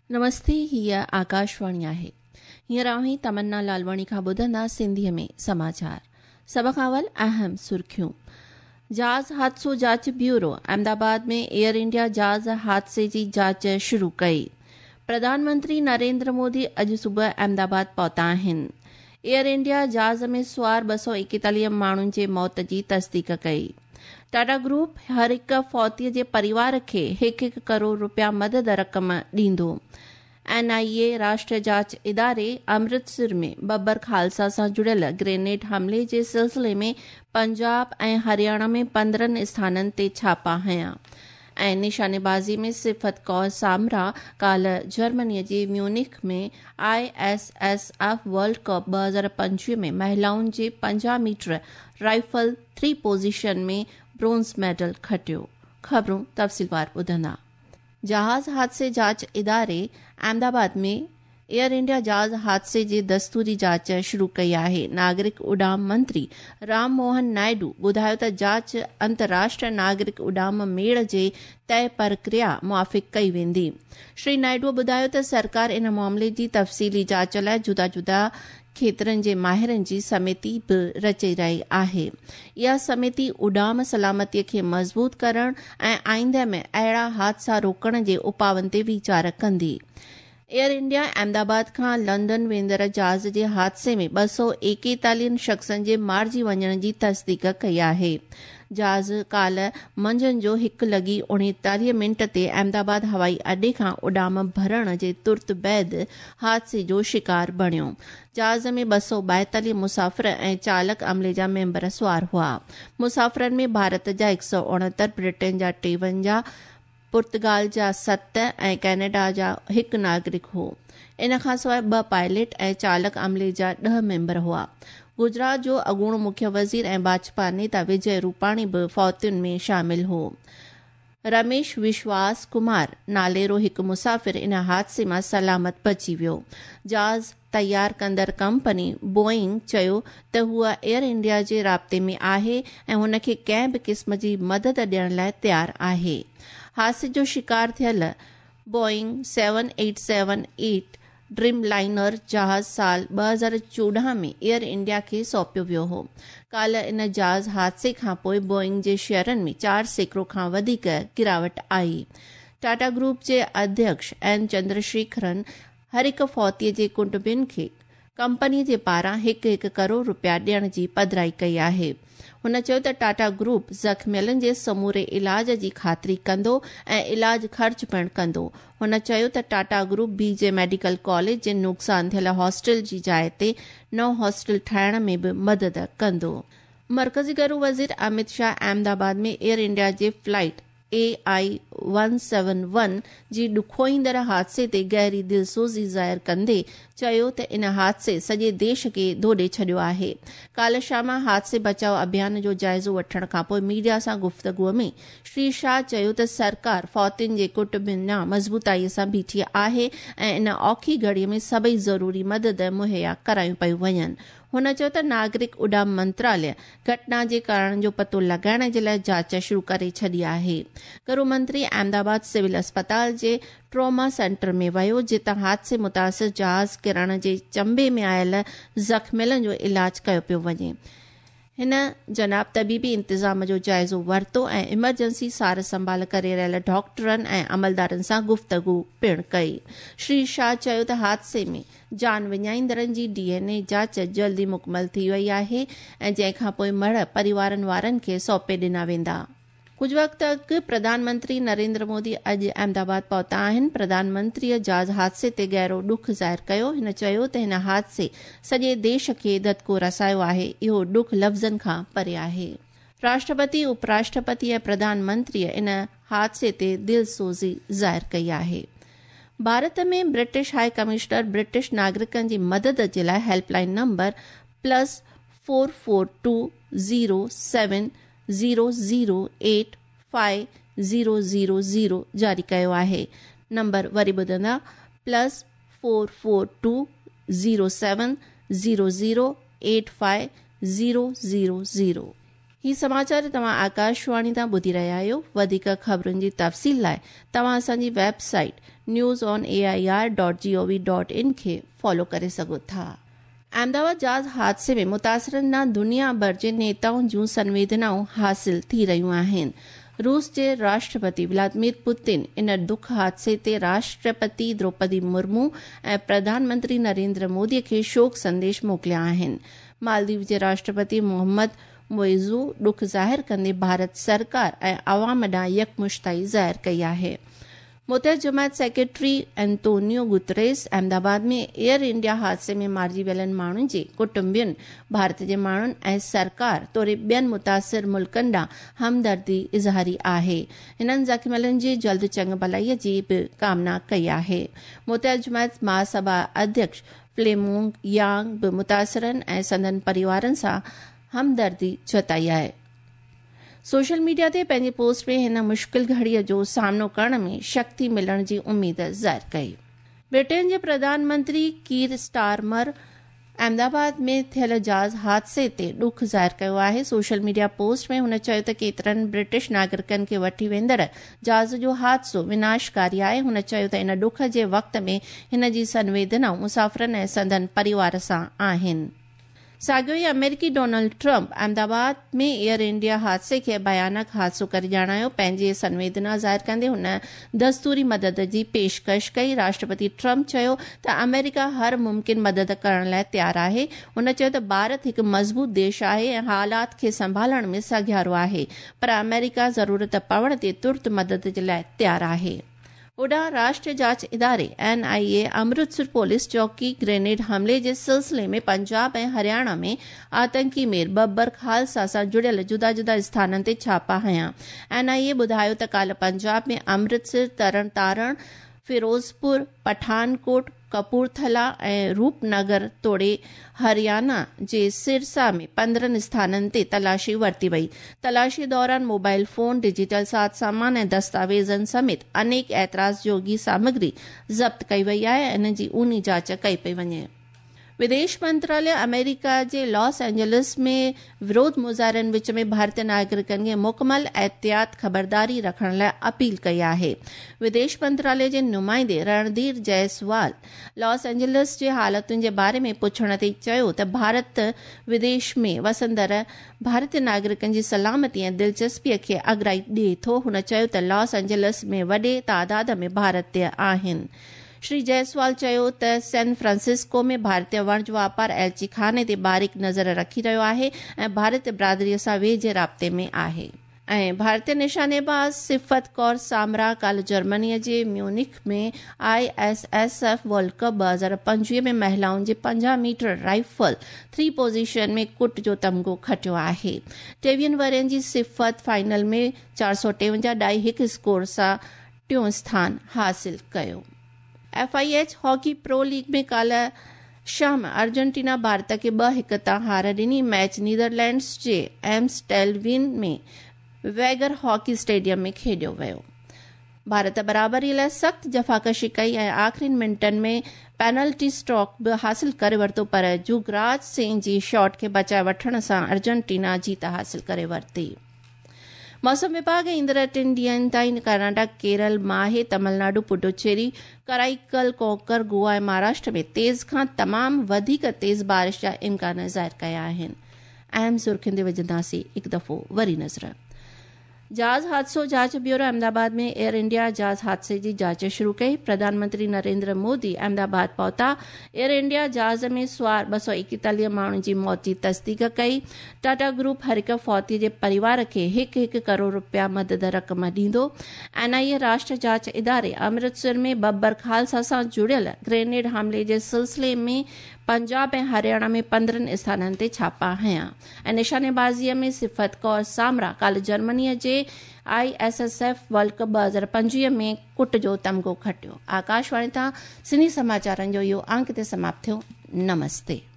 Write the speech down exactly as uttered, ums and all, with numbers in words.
नमस्ते, हीअ आकाशवाणी आहे। हींअर आहीं तमन्ना लालवाणी खां ॿुधंदा सिंधीअ में समाचार। सभ खां अवल अहम सुर्खियूं। जहाज़ हादसो जांच ब्यूरो अहमदाबाद में एयर इंडिया जहाज़ हादसे जी जांच शुरू कई। प्रधानमंत्री नरेंद्र मोदी अॼु सुबुह अहमदाबाद पहुता आहिनि। एयर इंडिया जहाज़ में सुवार ॿ सौ एकतालीह माण्हुनि जे मौत जी तस्दीक कई। टाटा ग्रुप हर हिक फौतीअ जे परिवार खे हिकु हिकु करोड़ रुपया मदद रक़म ॾींदो। एन आई ए राष्ट्रीय जांच इदारे अमृतसर में बब्बर खालसा सां जुड़ियल ग्रेनेड हमले जे सिलसिले में पंजाब ऐं हरियाणा में पंद्रहनि स्थाननि ते छापा हया। ऐं निशानेबाज़ी में सिफ़त कौर सामरा काल्ह जर्मनीअ जे म्यूनिख में I S S F world cup ॿ हज़ार पंजवीह में महिलाउनि जे पंजाह मीटर राइफल थ्री पोज़ीशन में ब्रोंज़ मेडल खटियो। ख़बरूं तफ़सीलवार ॿुधंदा। जहाज़ हादसे जांच इदारे अहमदाबाद में एयर इंडिया जहाज़ हादसे जे दस्तूरी जांच शुरू कई आहे। नागरिक उॾाम मंत्री राम मोहन नायडू ॿुधायो त जांच अंतर्राष्ट्रीय नागरिक उॾाम मेड़ जे तय प्रक्रिया मुआफ़िक़ कई वेंदी। श्री नायडू ॿुधायो त सरकार इन मामले जी तफ़सीली जांच लाइ जुदा जुदा खेत्रनि जे माहिरनि जी समिति बि रची रही आहे। इहा समिति उॾाम सलामतीअ खे मज़बूत करण ऐं आईंदह में अहिड़ा हादसा रोकण जे उपावनि ते वीचार कंदी। एयर इंडिया अहमदाबाद खां लंडन वेंदड़ जहाज़ जे हादसे में ॿ सौ एकतालीह शख़्सनि जे मारिजी वञण जी तस्दीक कई आहे। जहाज़ काल्ह मंझंदि जो हिकु लॻी उणेतालीह मिंट ते अहमदाबाद हवाई अॾे खां उॾाम भरण जे तुर्त बैदि हादसे जो शिकार बणियो। जहाज़ में ॿ सौ ॿाएतालीह मुसाफ़िर ऐं चालक अमले जा मेंबर सुवार हुआ। मुसाफ़िरनि में भारत जा हिकु सौ उणहतरि, ब्रिटेन जा टेवंजाह, पुर्तगाल जा सत ऐं कैनेडा जा हिकु नागरिक हो। इन खां सवाइ ॿ पायलट ऐं चालक अमले जा ॾह मेंबर हुआ। गुजरात जो अॻूणो मुख्य वज़ीर ऐं भाजपा नेता विजय रूपाणी बि फौतियुनि में शामिल हो। रमेश विश्वास कुमार नालेरो हिकु मुसाफ़िर इन हादसे मां सलामत बची वियो। जहाज़ तयार कंदड़ कंपनी बोइंग चयो त हूअ एयर इंडिया जे राब्ते में आहे ऐं हुन खे कंहिं बि क़िस्म जी मदद ॾियण लाइ तयारु आहे। हादसे जो शिकार थियल Boeing seven eight seven eight Dreamliner जहाज़ साल ॿ हज़ार चोॾहं में एयर इंडिया खे सौंपियो वियो हो। काल्ह इन जहाज़ हादसे खां पोइ बोइंग जे शेयरनि में चारि सैकड़ो खां वधीक गिरावट आई। टाटा ग्रुप जे अध्यक्ष एन चंद्रशेखरन हर हिक फौतीअ जे कुटुंबियुनि खे कंपनीअ जे पारां हिकु हिकु करोड़ रुपया ॾियण जी पधिराई कई आहे। हुन चयो त टाटा ग्रुप ज़ख़्मियलनि जे समूरे इलाज जी ख़ातिरी कंदो ऐं इलाज ख़र्च पिणु कंदो। हुन चयो त Tata group B J medical college जे नुक़सान थियल हॉस्टल जी जाइ ते नओं हॉस्टल ठाहिण में बि मदद कंदो। मर्कज़ी घरू वज़ीर अमित शाह अहमदाबाद में एयर इंडिया जे flight A I one seven one जी ॾुखोईंदड़ हादसे ते गहरी दिलसोज़ी ज़ाहिर कंदे चयो त इन हादसे सॼे देश खे धोॾे छॾियो आहे। काल्ह शाम हादसे बचाव अभियान जो जाइज़ो वठण खां पोइ मीडिया सां गुफ़्तगूअ में श्री शाह चयो त सरकार फौतियुनि जे कुटुंबनि ॾांहुं मज़बूताईअ सां बीठी आहे ऐं इन औखी घड़ीअ में सभई ज़रूरी मदद मुहैया करायूं पयूं वञनि। हुन चयो त नागरिक उॾाम मंत्रालय घटना जे कारण जो पतो लॻाइण जे लाइ जांच शुरू करे छॾी आहे। गृह मंत्री अहमदाबाद सिविल अस्पताल जे ट्रॉमा सेंटर में वियो, जितां हादसे मुतासिर जहाज़ किरण जे चंबे में आयल ज़ख़्मियलनि जो इलाज कयो पियो वञे। हिन जनाब तबीबी इंतज़ाम जो जाइज़ो वरितो ऐं इमरजेंसी सार संभाल करे रहियल डॉक्टरनि ऐं अमलदारनि सां गुफ़्तगू पिणु कई। श्री शाह चयो त हादसे में जान विञाईंदड़नि जी डी एन ए जांच जल्दी मुकमल थी वई आहे ऐं जंहिंखां पोइ मड़ परिवारनि वारनि खे सौंपे ॾिना वेंदा। कुझु वक़्तु अॻु प्रधानमंत्री नरेंद्र मोदी अॼु अहमदाबाद पहुता आहिनि। प्रधानमंत्रीअ जहाज़ हादसे ते गहरो ॾुख ज़ाहिर कयो। हिन चयो त हिन हादसे सॼे देश खे धक्को रसायो आहे। इहो ॾुख लफ़्ज़नि खां परे आहे। राष्ट्रपति, उपराष्ट्रपति ऐं प्रधानमंत्रीअ इन हादसे ते दिलसोज़ी ज़ाहिर कई आहे। भारत में ब्रिटिश हाई कमिश्नर ब्रिटिश नागरिकनि जी मदद जे लाइ helpline number plus four four two zero seven zero zero eight five zero zero zero जारी कयो आहे। नंबर वरी ॿुधंदा plus four four two zero seven zero zero eight five zero zero zero. ही समाचार तव्हां आकाशवाणी तां ॿुधी रहिया आहियो। वधीक ख़बरुनि जी तफ़सील लाइ तव्हां असांजी website news on A I R dot G O V dot in खे फॉलो करे सघो था। अहमदाबाद जहाज़ हादसे में मुतासिरनि दुनिया भर जे नेताउनि जूं संवेदनाऊं हासिल थी रहियूं आहिनि। रूस जे राष्ट्रपति व्लादिमीर पुतिन इन दुख हादसे ते राष्ट्रपति द्रौपदी मुर्मू ऐं प्रधानमंत्री नरेंद्र मोदीअ खे शोक संदेश मोकिलिया आहिनि। मालदीव जे राष्ट्रपति मोहम्मद मोइज़ू ॾुख ज़ाहिर कंदे भारत सरकार ऐं अवाम ॾांहुं यकमुश्ताई ज़ाहिर कई आहे। मुतहद जमात सेक्रेटरी एंटोनियो गुतरेस अहमदाबाद में एयर इंडिया हादसे में मारिजी वियलनि माण्हुनि जे कुटुंबियुनि, भारत जे माण्हुनि ऐं सरकार तोरे ॿियनि मुतासिर मुल्कनि ॾांहुं हमदर्दी इज़हारी आहे। हिननि ज़ख़्मियलनि जी जल्द चङ भलाईअ जी बि कामना कई आहे। मुतहद जमात महासभा अध्यक्ष फ्लेमोंग यांग बि मुतासिरनि ऐं संदनि परिवारनि सां हमदर्दी जताई आहे। सोशल मीडिया ते पंहिंजे पोस्ट में हिन मुश्किल घड़ीअ जो सामनो करण में शक्ति मिलण जी उम्मीद ज़ाहिर कई। ब्रिटेन जे प्रधानमंत्री कीर स्टारमर अहमदाबाद में थियल जहाज़ हादसे ते ॾुख ज़ाहिर कयो आहे। सोशल मीडिया पोस्ट में हुन चयो त केतिरनि ब्रिटिश नागरिकनि खे वठी वेंदड़ जहाज़ जो हादसो विनाशकारी आहे। हुन चयो त इन ॾुख जे वक़्त में हिन जी संवेदनाऊं मुसाफ़िरनि ऐं संदनि परिवार सां आहिनि। साॻियो ई अमेरिकी डोनाल्ड ट्रंप अहमदाबाद में एयर इंडिया हादसे खे भयानक हादसो करे ॼाणायो। पंहिंजे संवेदना ज़ाहिर कंदे हुन दस्तूरी मदद जी पेशकश कई। राष्ट्रपति ट्रंप चयो त अमेरिका हर मुमकिन मदद करण लाइ तयारु आहे। हुन चयो त भारत हिकु मज़बूत देश आहे ऐं हालात खे संभालण में सघियारो आहे, पर अमेरिका ज़रूरत पवण ते तुर्त मदद जे लाइ तयारु आहे। ओॾां राष्ट्रीय जांच इदारे N I A Amritsar police चौकी ग्रेनेड हमले जे सिलसिले में पंजाब ऐं हरियाणा में आतंकी मेर बब्बर खालसा सां जुड़ियल जुदा जुदा स्थाननि ते छापा हया। एन आई ए ॿुधायो त काल्ह पंजाब में अमृतसर, तरन तारण, फिरोज़पुर, पठानकोट, कपूरथला ऐं रूपनगर तोड़े हरियाणा जे सिरसा में पंद्रहनि स्थाननि ते तलाशी वरिती वई। तलाशी दौरान मोबाइल फोन, डिजिटल साज सामान ऐं दस्तावेज़नि समेत अनेक ऐतराज़ जोगी सामग्री ज़ब्त कई वई आहे। इन जी ऊनी जांच कई पई वञे। विदेश मंत्रालय अमेरिका जे लॉस एंजलिस में विरोध मुज़ाहिरनि विच में भारतीय नागरिकनि खे मुकमल एहतियात ख़बरदारी रखण लाइ अपील कई आहे। विदेश मंत्रालय जे नुमाइंदे रणधीर जायसवाल लॉस एंजलिस जे हालतुनि जे बारे में पुछण ते चयो त भारत विदेश में वसंदड़ भारतीय नागरिकनि जी सलामती ऐं दिलचस्पीअ खे अॻराई ॾिए थो। हुन चयो त लॉस एंजलिस में वॾे तादाद में भारतीय आहिनि। श्री जायसवाल चयो त सैन फ्रांसिस्को में भारतीय वाणिज्य वापार एलची खाने ते बारीक नज़र रखी रहियो आहे ऐं भारतीय बिरादरीअ सां वेझे राब्ते में आहे। ऐं भारतीय निशानेबाज़ सिफ़त कौर सामरा काल्ह जर्मनीअ जे म्यूनिख में I S S F world cup ॿ हज़ार पंजवीह में महिलाउनि जे पंजाह मीटर राइफल थ्री पोज़ीशन में कुट जो तमिग़ो खटियो आहे। टेवीहनि वरियनि जी सिफ़त फाइनल में चार सौ टेवंजाह ॾाई हिकु स्कोर सां टियों स्थान हासिल कयो। F I H hockey pro league में काल्ह शाम अर्जेंटीना भारत खे ॿ हिकु तां हार ॾिनी। मैच नीदरलैंड्स जे एम्स्टेलविन में वैगर हॉकी स्टेडियम में खेॾियो वियो। भारत बराबरीअ लाइ सख़्त जफ़ाकशी कई ऐं आख़िरी मिंटनि में पेनल्टी स्ट्रोक बि हासिल करे वरितो, पर जुगराज सिंह जी शॉट खे बचाए वठण सां अर्जेंटीना जीत हासिल करे वरिती। मौसम विभाग ईंदड़ टिनि ॾींहनि ताईं कर्नाटक, केरल, माहे, तमिलनाडु, पुडुचेरी, कराईकल, कोंकर, गोवा ऐं महाराष्ट्र में तेज़ खां तमामु वधीक तेज़ बारिश जा इम्कान ज़ाहिर कया आहिनि। अहम सुर्खियुनि ते विझंदासीं हिकु दफ़ो वरी नज़र। जहाज़ हादसो जांच ब्यूरो अहमदाबाद में एयर इंडिया जहाज़ हादसे जी जांच शुरू कई। प्रधानमंत्री नरेंद्र मोदी अहमदाबाद पहुता। एयर इंडिया जहाज़ में सुवार ॿ सौ एकतालीह माण्हुनि जी मौत जी तस्दीक कई। टाटा ग्रुप हर हिक फौती जे परिवार खे हिकु हिकु करोड़ रुपया मदद रक़म ॾींदो। एन आई ए राष्ट्रीय जांच इदारे अमृतसर में बब्बर खालसा सां जुड़ियल ग्रेनेड हमले जे सिलसिले में पंजाब ऐं हरियाणा में पंद्रहनि स्थाननि ते छापा हया। ऐं निशानेबाज़ीअ में सिफ़त कौर सामरा काल्ह जर्मनीअ जे I S S F world cup ॿ हज़ार पंजवीह में कुट जो तमिग़ो खटियो। आकाशवाणी तां सिंधी समाचारनि जो इहो अंक ते समाप्त थियो। नमस्ते।